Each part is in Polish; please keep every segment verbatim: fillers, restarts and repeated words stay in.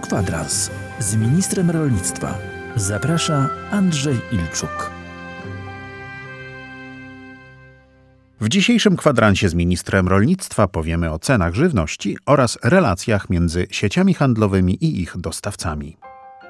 Kwadrans z ministrem rolnictwa. Zaprasza Andrzej Ilczuk. W dzisiejszym kwadransie z ministrem rolnictwa powiemy o cenach żywności oraz relacjach między sieciami handlowymi i ich dostawcami.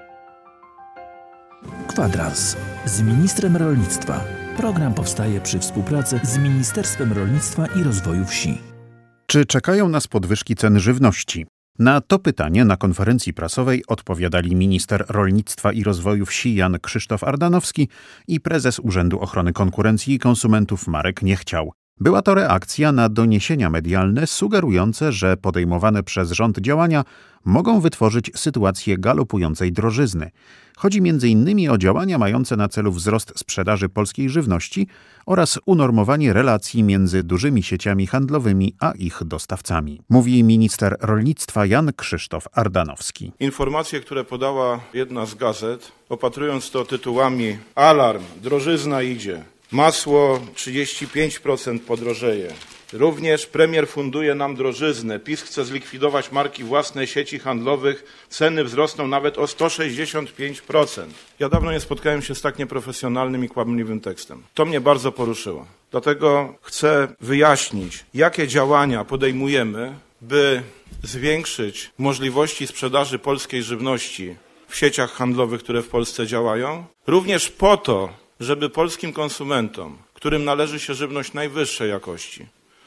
Kwadrans z ministrem rolnictwa. Program powstaje przy współpracy z Ministerstwem Rolnictwa i Rozwoju Wsi. Czy czekają nas podwyżki cen żywności? Na to pytanie na konferencji prasowej odpowiadali minister rolnictwa i rozwoju wsi Jan Krzysztof Ardanowski i prezes Urzędu Ochrony Konkurencji i Konsumentów Marek Niechciał. Była to reakcja na doniesienia medialne sugerujące, że podejmowane przez rząd działania mogą wytworzyć sytuację galopującej drożyzny. Chodzi między innymi o działania mające na celu wzrost sprzedaży polskiej żywności oraz unormowanie relacji między dużymi sieciami handlowymi a ich dostawcami. Mówi minister rolnictwa Jan Krzysztof Ardanowski. Informacje, które podała jedna z gazet, opatrując to tytułami alarm, drożyzna idzie, masło trzydzieści pięć procent podrożeje. Również premier funduje nam drożyznę. PiS chce zlikwidować marki własne sieci handlowych. Ceny wzrosną nawet o sto sześćdziesiąt pięć procent. Ja dawno nie spotkałem się z tak nieprofesjonalnym i kłamliwym tekstem. To mnie bardzo poruszyło. Dlatego chcę wyjaśnić, jakie działania podejmujemy, by zwiększyć możliwości sprzedaży polskiej żywności w sieciach handlowych, które w Polsce działają. Również po to, żeby polskim konsumentom, którym należy się żywność najwyższej jakości,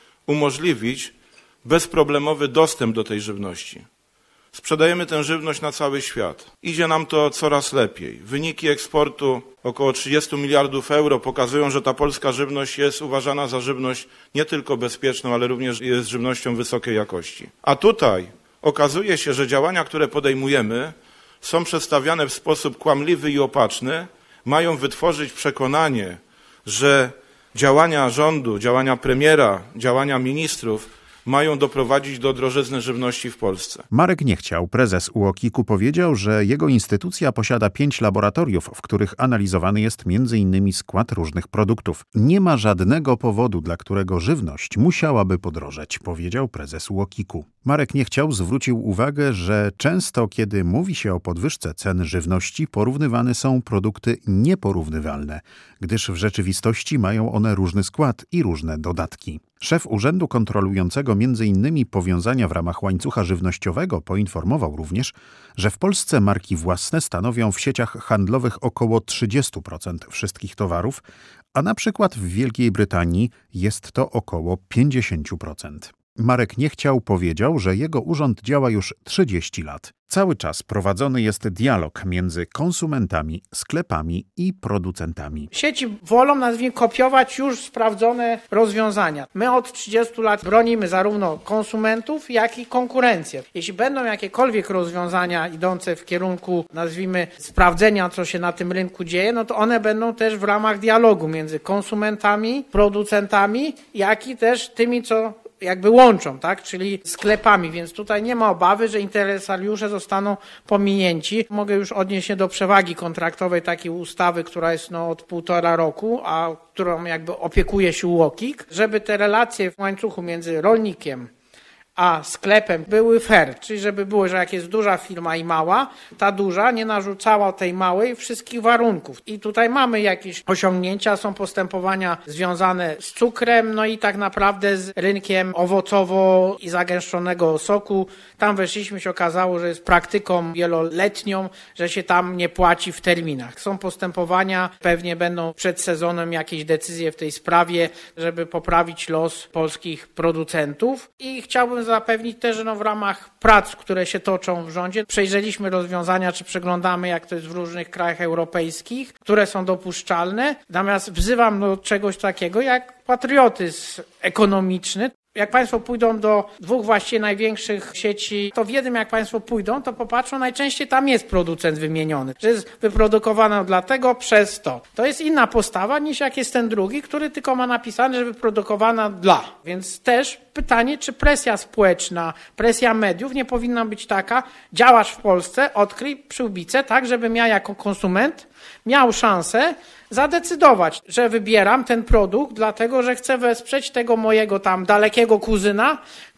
umożliwić bezproblemowy dostęp do tej żywności. Sprzedajemy tę żywność na cały świat. Idzie nam to coraz lepiej. Wyniki eksportu około trzydzieści miliardów euro pokazują, że ta polska żywność jest uważana za żywność nie tylko bezpieczną, ale również jest żywnością wysokiej jakości. A tutaj okazuje się, że działania, które podejmujemy, są przedstawiane w sposób kłamliwy i opaczny, mają wytworzyć przekonanie, że działania rządu, działania premiera, działania ministrów mają doprowadzić do drożyzny żywności w Polsce. Marek Niechciał, prezes U O K I K-u, powiedział, że jego instytucja posiada pięć laboratoriów, w których analizowany jest między innymi skład różnych produktów. Nie ma żadnego powodu, dla którego żywność musiałaby podrożeć, powiedział prezes U O K I K-u. Marek Niechciał zwrócił uwagę, że często, kiedy mówi się o podwyżce cen żywności, porównywane są produkty nieporównywalne, gdyż w rzeczywistości mają one różny skład i różne dodatki. Szef urzędu kontrolującego między innymi powiązania w ramach łańcucha żywnościowego poinformował również, że w Polsce marki własne stanowią w sieciach handlowych około trzydzieści procent wszystkich towarów, a na przykład w Wielkiej Brytanii jest to około pięćdziesiąt procent. Marek Niechciał powiedział, że jego urząd działa już trzydzieści lat. Cały czas prowadzony jest dialog między konsumentami, sklepami i producentami. Sieci wolą, nazwijmy, kopiować już sprawdzone rozwiązania. My od trzydziestu lat bronimy zarówno konsumentów, jak i konkurencję. Jeśli będą jakiekolwiek rozwiązania idące w kierunku, nazwijmy, sprawdzenia, co się na tym rynku dzieje, no to one będą też w ramach dialogu między konsumentami, producentami, jak i też tymi, co jakby łączą, tak, czyli sklepami, więc tutaj nie ma obawy, że interesariusze zostaną pominięci. Mogę już odnieść się do przewagi kontraktowej takiej ustawy, która jest no od półtora roku, a którą jakby opiekuje się U O K I K, żeby te relacje w łańcuchu między rolnikiem a sklepem były fair, czyli żeby było, że jak jest duża firma i mała, ta duża nie narzucała tej małej wszystkich warunków. I tutaj mamy jakieś osiągnięcia, są postępowania związane z cukrem, no i tak naprawdę z rynkiem owocowo i zagęszczonego soku. Tam weszliśmy, się okazało, że jest praktyką wieloletnią, że się tam nie płaci w terminach. Są postępowania, pewnie będą przed sezonem jakieś decyzje w tej sprawie, żeby poprawić los polskich producentów. I chciałbym zapewnić też, że no w ramach prac, które się toczą w rządzie, przejrzeliśmy rozwiązania, czy przeglądamy, jak to jest w różnych krajach europejskich, które są dopuszczalne. Natomiast wzywam do czegoś takiego jak patriotyzm ekonomiczny. Jak Państwo pójdą do dwóch właściwie największych sieci, to w jednym jak Państwo pójdą, to popatrzą, najczęściej tam jest producent wymieniony, że jest wyprodukowane dlatego przez to. To jest inna postawa niż jak jest ten drugi, który tylko ma napisane, że wyprodukowana dla. Więc też pytanie, czy presja społeczna, presja mediów nie powinna być taka, działasz w Polsce, odkryj przyłbicę, tak, żebym ja jako konsument miał szansę zadecydować, że wybieram ten produkt, dlatego że chcę wesprzeć tego mojego tam dalekiego kuzyna,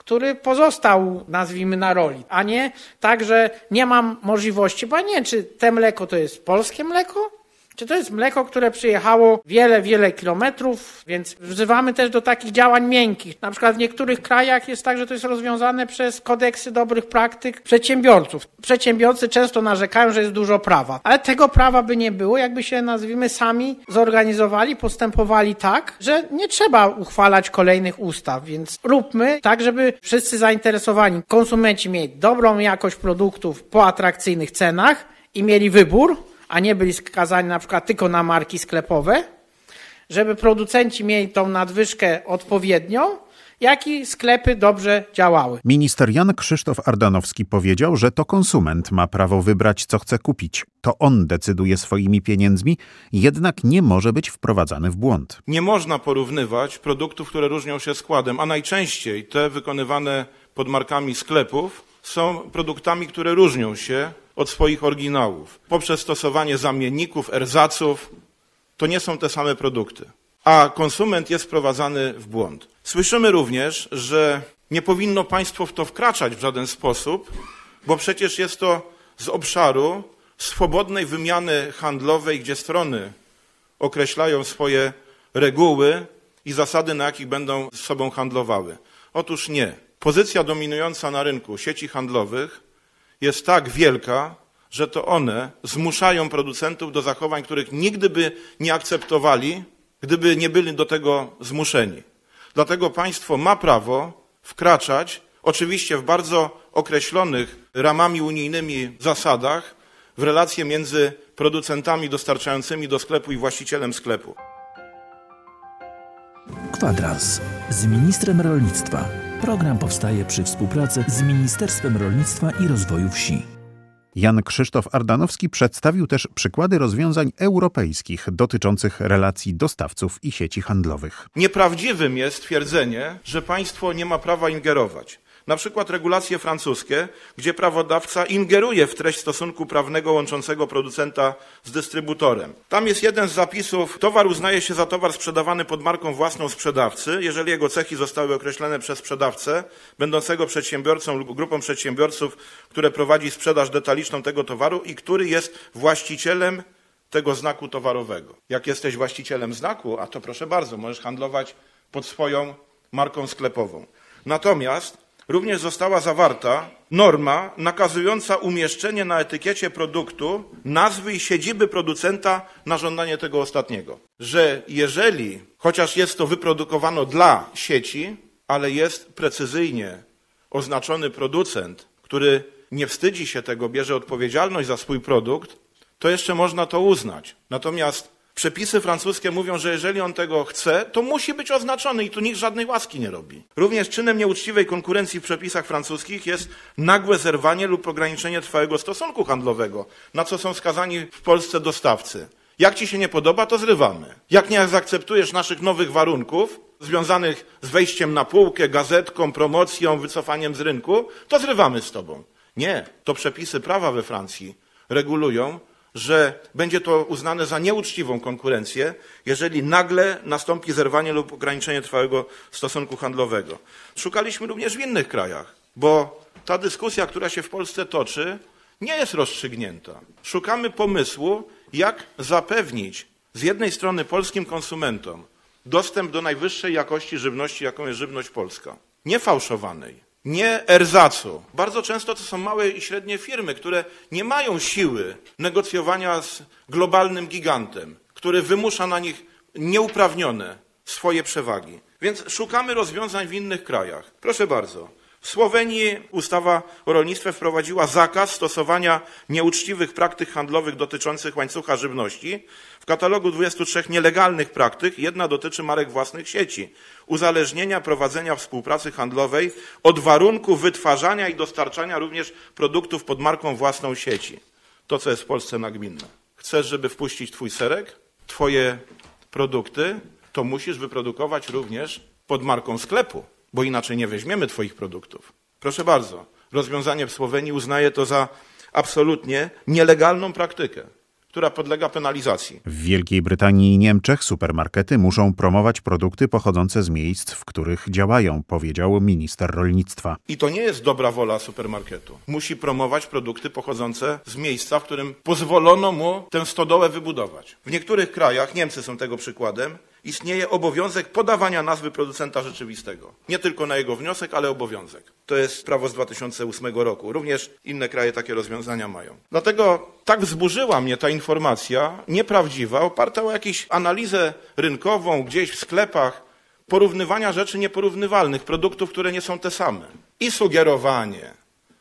który pozostał, nazwijmy, na roli, a nie tak, że nie mam możliwości, bo nie, czy te mleko to jest polskie mleko, czy to jest mleko, które przyjechało wiele, wiele kilometrów, więc wzywamy też do takich działań miękkich. Na przykład w niektórych krajach jest tak, że to jest rozwiązane przez kodeksy dobrych praktyk przedsiębiorców. Przedsiębiorcy często narzekają, że jest dużo prawa, ale tego prawa by nie było, jakby się, nazwijmy, sami zorganizowali, postępowali tak, że nie trzeba uchwalać kolejnych ustaw, więc róbmy tak, żeby wszyscy zainteresowani konsumenci mieli dobrą jakość produktów po atrakcyjnych cenach i mieli wybór, a nie byli skazani na przykład tylko na marki sklepowe, żeby producenci mieli tą nadwyżkę odpowiednią, jak i sklepy dobrze działały. Minister Jan Krzysztof Ardanowski powiedział, że to konsument ma prawo wybrać, co chce kupić. To on decyduje swoimi pieniędzmi, jednak nie może być wprowadzany w błąd. Nie można porównywać produktów, które różnią się składem, a najczęściej te wykonywane pod markami sklepów są produktami, które różnią się od swoich oryginałów. Poprzez stosowanie zamienników, erzaców, to nie są te same produkty. A konsument jest wprowadzany w błąd. Słyszymy również, że nie powinno państwo w to wkraczać w żaden sposób, bo przecież jest to z obszaru swobodnej wymiany handlowej, gdzie strony określają swoje reguły i zasady, na jakich będą z sobą handlowały. Otóż nie. Pozycja dominująca na rynku sieci handlowych jest tak wielka, że to one zmuszają producentów do zachowań, których nigdy by nie akceptowali, gdyby nie byli do tego zmuszeni. Dlatego państwo ma prawo wkraczać, oczywiście w bardzo określonych ramami unijnymi zasadach, w relacje między producentami dostarczającymi do sklepu i właścicielem sklepu. Kwadrans z ministrem rolnictwa. Program powstaje przy współpracy z Ministerstwem Rolnictwa i Rozwoju Wsi. Jan Krzysztof Ardanowski przedstawił też przykłady rozwiązań europejskich dotyczących relacji dostawców i sieci handlowych. Nieprawdziwym jest twierdzenie, że państwo nie ma prawa ingerować. Na przykład regulacje francuskie, gdzie prawodawca ingeruje w treść stosunku prawnego łączącego producenta z dystrybutorem. Tam jest jeden z zapisów: towar uznaje się za towar sprzedawany pod marką własną sprzedawcy, jeżeli jego cechy zostały określone przez sprzedawcę, będącego przedsiębiorcą lub grupą przedsiębiorców, które prowadzi sprzedaż detaliczną tego towaru i który jest właścicielem tego znaku towarowego. Jak jesteś właścicielem znaku, a to proszę bardzo, możesz handlować pod swoją marką sklepową. Natomiast również została zawarta norma nakazująca umieszczenie na etykiecie produktu nazwy i siedziby producenta na żądanie tego ostatniego. Że jeżeli, chociaż jest to wyprodukowano dla sieci, ale jest precyzyjnie oznaczony producent, który nie wstydzi się tego, bierze odpowiedzialność za swój produkt, to jeszcze można to uznać. Natomiast przepisy francuskie mówią, że jeżeli on tego chce, to musi być oznaczony i tu nikt żadnej łaski nie robi. Również czynem nieuczciwej konkurencji w przepisach francuskich jest nagłe zerwanie lub ograniczenie trwałego stosunku handlowego, na co są skazani w Polsce dostawcy. Jak ci się nie podoba, to zrywamy. Jak nie zaakceptujesz naszych nowych warunków związanych z wejściem na półkę, gazetką, promocją, wycofaniem z rynku, to zrywamy z tobą. Nie, to przepisy prawa we Francji regulują, że będzie to uznane za nieuczciwą konkurencję, jeżeli nagle nastąpi zerwanie lub ograniczenie trwałego stosunku handlowego. Szukaliśmy również w innych krajach, bo ta dyskusja, która się w Polsce toczy, nie jest rozstrzygnięta. Szukamy pomysłu, jak zapewnić z jednej strony polskim konsumentom dostęp do najwyższej jakości żywności, jaką jest żywność polska, nie fałszowanej, nie erzacu. Bardzo często to są małe i średnie firmy, które nie mają siły negocjowania z globalnym gigantem, który wymusza na nich nieuprawnione swoje przewagi. Więc szukamy rozwiązań w innych krajach. Proszę bardzo. W Słowenii ustawa o rolnictwie wprowadziła zakaz stosowania nieuczciwych praktyk handlowych dotyczących łańcucha żywności. W katalogu dwudziestu trzech nielegalnych praktyk jedna dotyczy marek własnych sieci. Uzależnienia prowadzenia współpracy handlowej od warunków wytwarzania i dostarczania również produktów pod marką własną sieci. To, co jest w Polsce nagminne. Chcesz, żeby wpuścić twój serek, twoje produkty, to musisz wyprodukować również pod marką sklepu, bo inaczej nie weźmiemy twoich produktów. Proszę bardzo, rozwiązanie w Słowenii uznaje to za absolutnie nielegalną praktykę. która podlega penalizacji. W Wielkiej Brytanii i Niemczech supermarkety muszą promować produkty pochodzące z miejsc, w których działają, powiedział minister rolnictwa. I to nie jest dobra wola supermarketu. Musi promować produkty pochodzące z miejsca, w którym pozwolono mu tę stodołę wybudować. W niektórych krajach, Niemcy są tego przykładem, istnieje obowiązek podawania nazwy producenta rzeczywistego. Nie tylko na jego wniosek, ale obowiązek. To jest prawo z dwa tysiące ósmego roku. Również inne kraje takie rozwiązania mają. Dlatego tak wzburzyła mnie ta informacja nieprawdziwa, oparta o jakąś analizę rynkową gdzieś w sklepach, porównywania rzeczy nieporównywalnych, produktów, które nie są te same. I sugerowanie,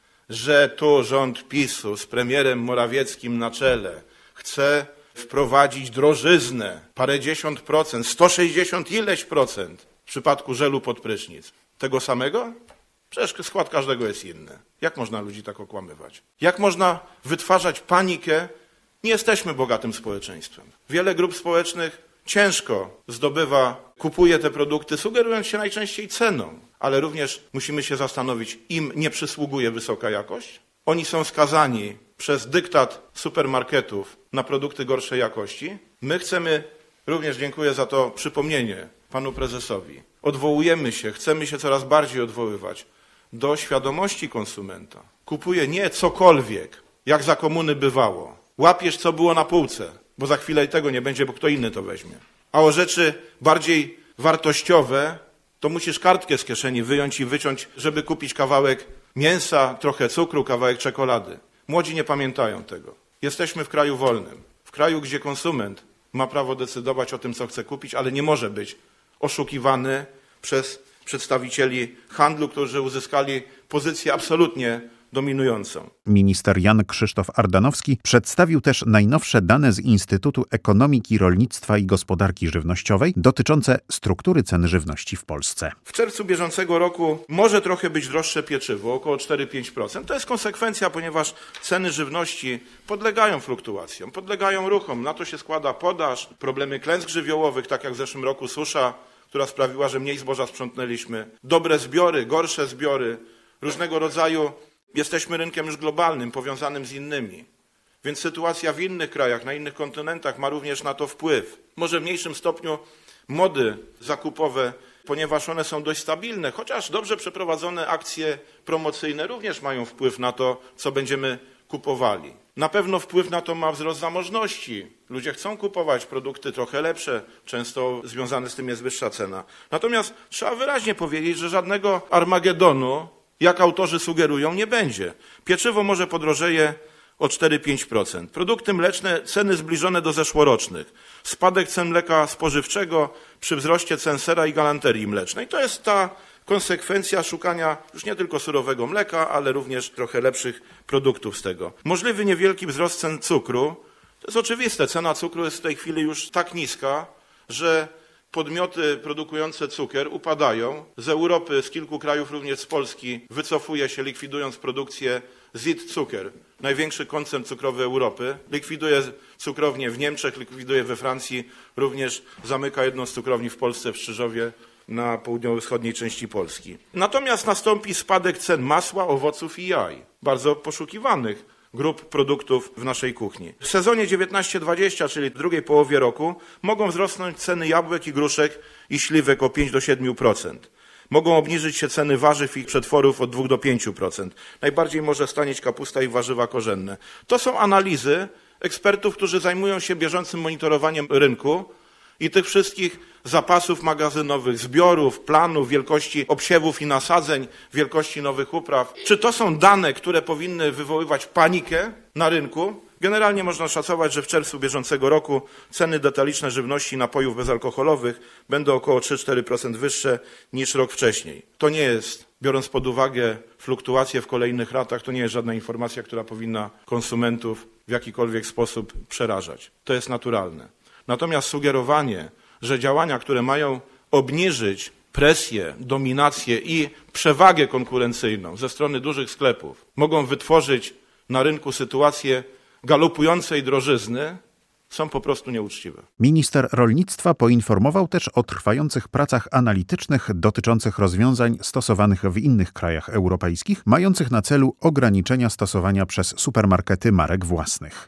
że tu rząd PiSu z premierem Morawieckim na czele chce wprowadzić drożyznę, parędziesiąt procent, sto sześćdziesiąt ileś procent w przypadku żelu pod prysznic. Tego samego? Przecież skład każdego jest inny. Jak można ludzi tak okłamywać? Jak można wytwarzać panikę? Nie jesteśmy bogatym społeczeństwem. Wiele grup społecznych ciężko zdobywa, kupuje te produkty, sugerując się najczęściej ceną, ale również musimy się zastanowić, im nie przysługuje wysoka jakość. Oni są skazani przez dyktat supermarketów na produkty gorszej jakości. My chcemy, również dziękuję za to przypomnienie panu prezesowi, odwołujemy się, chcemy się coraz bardziej odwoływać do świadomości konsumenta. Kupuje nie cokolwiek, jak za komuny bywało. Łapiesz, co było na półce, bo za chwilę i tego nie będzie, bo kto inny to weźmie. A o rzeczy bardziej wartościowe, to musisz kartkę z kieszeni wyjąć i wyciąć, żeby kupić kawałek mięsa, trochę cukru, kawałek czekolady. Młodzi nie pamiętają tego. Jesteśmy w kraju wolnym. W kraju, gdzie konsument ma prawo decydować o tym, co chce kupić, ale nie może być oszukiwany przez przedstawicieli handlu, którzy uzyskali pozycję absolutnie dominującą. Minister Jan Krzysztof Ardanowski przedstawił też najnowsze dane z Instytutu Ekonomiki, Rolnictwa i Gospodarki Żywnościowej dotyczące struktury cen żywności w Polsce. W czerwcu bieżącego roku może trochę być droższe pieczywo, około cztery do pięciu procent. To jest konsekwencja, ponieważ ceny żywności podlegają fluktuacjom, podlegają ruchom. Na to się składa podaż, problemy klęsk żywiołowych, tak jak w zeszłym roku susza, która sprawiła, że mniej zboża sprzątnęliśmy. Dobre zbiory, gorsze zbiory, różnego rodzaju. Jesteśmy rynkiem już globalnym, powiązanym z innymi. Więc sytuacja w innych krajach, na innych kontynentach ma również na to wpływ. Może w mniejszym stopniu mody zakupowe, ponieważ one są dość stabilne, chociaż dobrze przeprowadzone akcje promocyjne również mają wpływ na to, co będziemy kupowali. Na pewno wpływ na to ma wzrost zamożności. Ludzie chcą kupować produkty trochę lepsze, często związane z tym jest wyższa cena. Natomiast trzeba wyraźnie powiedzieć, że żadnego Armagedonu, jak autorzy sugerują, nie będzie. Pieczywo może podrożeje o cztery do pięciu procent. Produkty mleczne, ceny zbliżone do zeszłorocznych. Spadek cen mleka spożywczego przy wzroście cen sera i galanterii mlecznej. To jest ta konsekwencja szukania już nie tylko surowego mleka, ale również trochę lepszych produktów z tego. Możliwy niewielki wzrost cen cukru. To jest oczywiste. Cena cukru jest w tej chwili już tak niska, że podmioty produkujące cukier upadają. Z Europy, z kilku krajów, również z Polski, wycofuje się, likwidując produkcję Z I T Cukier, największy koncern cukrowy Europy. Likwiduje cukrownię w Niemczech, likwiduje we Francji, również zamyka jedną z cukrowni w Polsce, w Strzyżowie, na południowo-wschodniej części Polski. Natomiast nastąpi spadek cen masła, owoców i jaj, bardzo poszukiwanych grup produktów w naszej kuchni. W sezonie dziewiętnaście dwadzieścia, czyli w drugiej połowie roku, mogą wzrosnąć ceny jabłek i gruszek i śliwek o pięć do siedmiu procent. Mogą obniżyć się ceny warzyw i przetworów od dwóch do pięciu procent. Najbardziej może stanieć kapusta i warzywa korzenne. To są analizy ekspertów, którzy zajmują się bieżącym monitorowaniem rynku i tych wszystkich zapasów magazynowych, zbiorów, planów, wielkości obsiewów i nasadzeń, wielkości nowych upraw. Czy to są dane, które powinny wywoływać panikę na rynku? Generalnie można szacować, że w czerwcu bieżącego roku ceny detaliczne żywności i napojów bezalkoholowych będą około trzy do czterech procent wyższe niż rok wcześniej. To nie jest, biorąc pod uwagę fluktuacje w kolejnych latach, to nie jest żadna informacja, która powinna konsumentów w jakikolwiek sposób przerażać. To jest naturalne. Natomiast sugerowanie, że działania, które mają obniżyć presję, dominację i przewagę konkurencyjną ze strony dużych sklepów, mogą wytworzyć na rynku sytuację galopującej drożyzny, są po prostu nieuczciwe. Minister rolnictwa poinformował też o trwających pracach analitycznych dotyczących rozwiązań stosowanych w innych krajach europejskich, mających na celu ograniczenia stosowania przez supermarkety marek własnych.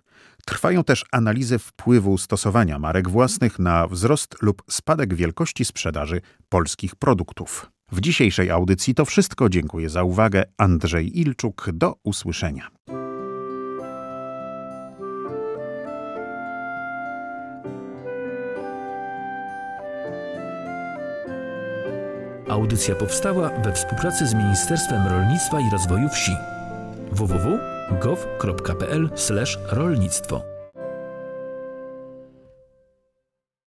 Trwają też analizy wpływu stosowania marek własnych na wzrost lub spadek wielkości sprzedaży polskich produktów. W dzisiejszej audycji to wszystko. Dziękuję za uwagę. Andrzej Ilczuk. Do usłyszenia. Audycja powstała we współpracy z Ministerstwem Rolnictwa i Rozwoju Wsi. w w w kropka gov kropka p l slash rolnictwo